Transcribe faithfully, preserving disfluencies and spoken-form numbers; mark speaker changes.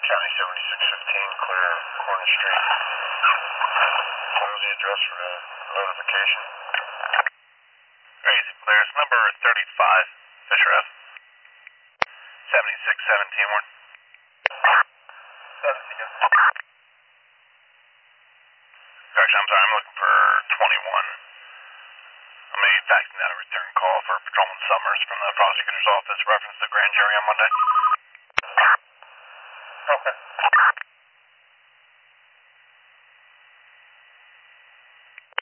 Speaker 1: County seventy-six fifteen, clear Corner Street. What was the address for the notification?
Speaker 2: Crazy clear. It's number thirty-five, Fisher F. seventy-six seventeen, one. Correction, I'm sorry, I'm looking for twenty-one. I'm going to be faxing out a return call for Patrolman Summers from the prosecutor's office reference to grand jury on Monday.
Speaker 1: Okay.